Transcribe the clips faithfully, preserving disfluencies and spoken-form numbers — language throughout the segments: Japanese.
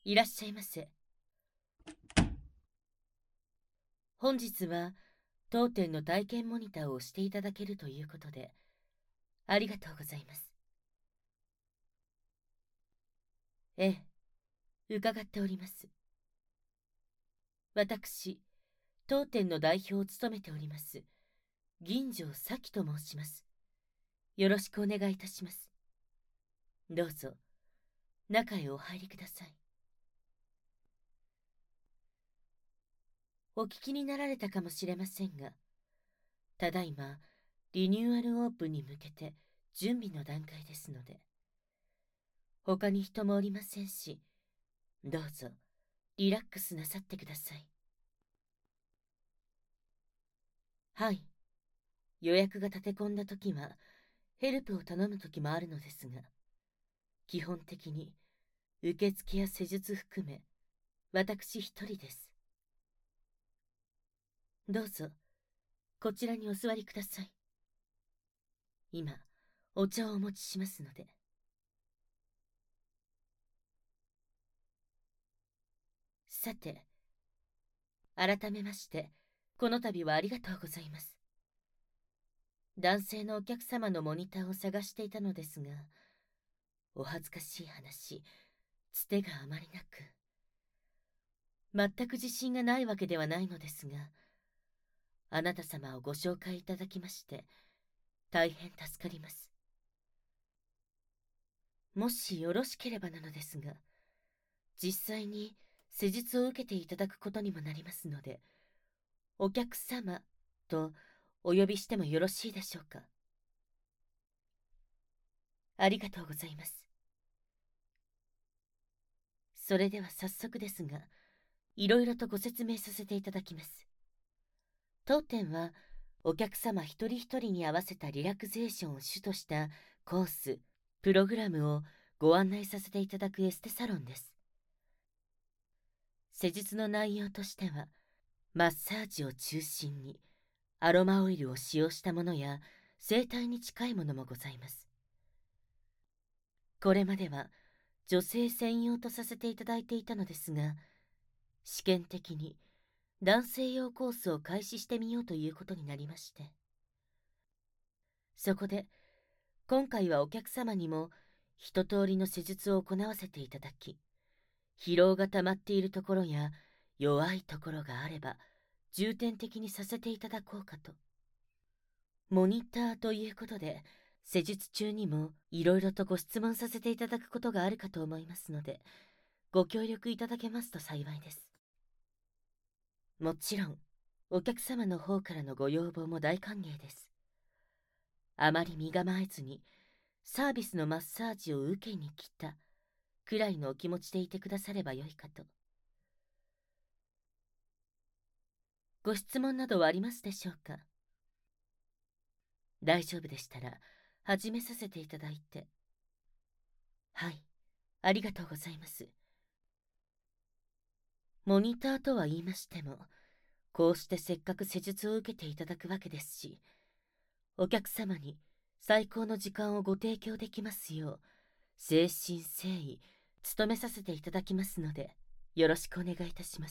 いらっしゃいませ。本日は当店の体験モニターをしていただけるということで、ありがとうございます。ええ、伺っております。私、当店の代表を務めております、銀城咲と申します。よろしくお願いいたします。どうぞ、中へお入りください。お聞きになられたかもしれませんが、ただいま、リニューアルオープンに向けて準備の段階ですので、他に人もおりませんし、どうぞ、リラックスなさってください。はい。予約が立て込んだときは、ヘルプを頼むときもあるのですが、基本的に、受付や施術含め、私一人です。どうぞ、こちらにお座りください。今、お茶をお持ちしますので。さて、改めまして、この度はありがとうございます。男性のお客様のモニターを探していたのですが、お恥ずかしい話、つてがあまりなく、全く自信がないわけではないのですが、あなた様をご紹介いただきまして、大変助かります。もしよろしければなのですが、実際に施術を受けていただくことにもなりますので、お客様とお呼びしてもよろしいでしょうか。ありがとうございます。それでは早速ですが、いろいろとご説明させていただきます。当店は、お客様一人一人に合わせたリラクゼーションを主としたコース、プログラムをご案内させていただくエステサロンです。施術の内容としては、マッサージを中心に、アロマオイルを使用したものや、整体に近いものもございます。これまでは、女性専用とさせていただいていたのですが、試験的に男性用コースを開始してみようということになりまして。そこで、今回はお客様にも一通りの施術を行わせていただき、疲労が溜まっているところや弱いところがあれば、重点的にさせていただこうかと。モニターということで、施術中にもいろいろとご質問させていただくことがあるかと思いますので、ご協力いただけますと幸いです。もちろん、お客様の方からのご要望も大歓迎です。あまり身構えずに、サービスのマッサージを受けに来た、くらいのお気持ちでいてくださればよいかと。ご質問などはありますでしょうか。大丈夫でしたら、始めさせていただいて。はい、ありがとうございます。モニターとは言いましても、こうしてせっかく施術を受けていただくわけですし、お客様に最高の時間をご提供できますよう、誠心誠意、努めさせていただきますので、よろしくお願いいたします。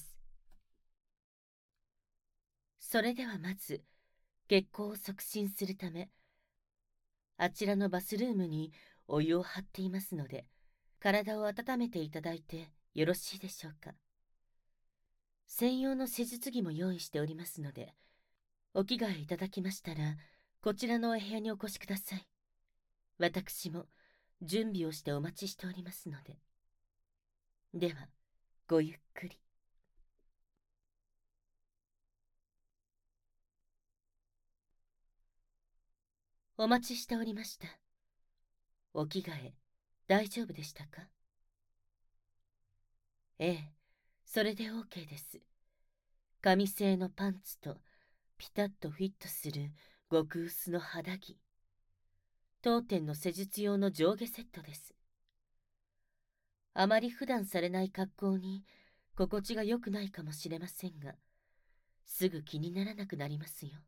それではまず、血行を促進するため、あちらのバスルームにお湯を張っていますので、体を温めていただいてよろしいでしょうか。専用の施術着も用意しておりますので、お着替えいただきましたら、こちらのお部屋にお越しください。私も準備をしてお待ちしておりますので。では、ごゆっくり。お待ちしておりました。お着替え、大丈夫でしたか？ええ、それで OK です。紙製のパンツとピタッとフィットする極薄の肌着。当店の施術用の上下セットです。あまり普段されない格好に心地が良くないかもしれませんが、すぐ気にならなくなりますよ。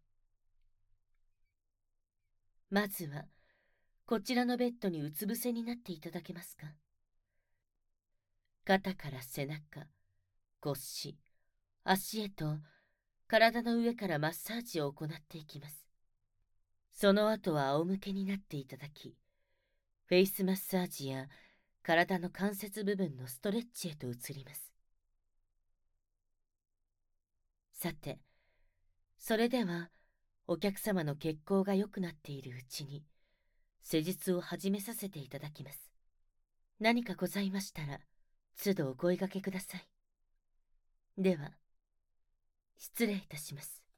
まずは、こちらのベッドにうつ伏せになっていただけますか？ 肩から背中、腰、足へと体の上からマッサージを行っていきます。その後は仰向けになっていただき、フェイスマッサージや体の関節部分のストレッチへと移ります。さて、それではお客様の血行が良くなっているうちに施術を始めさせていただきます。何かございましたら都度お声掛けください。では、失礼いたします。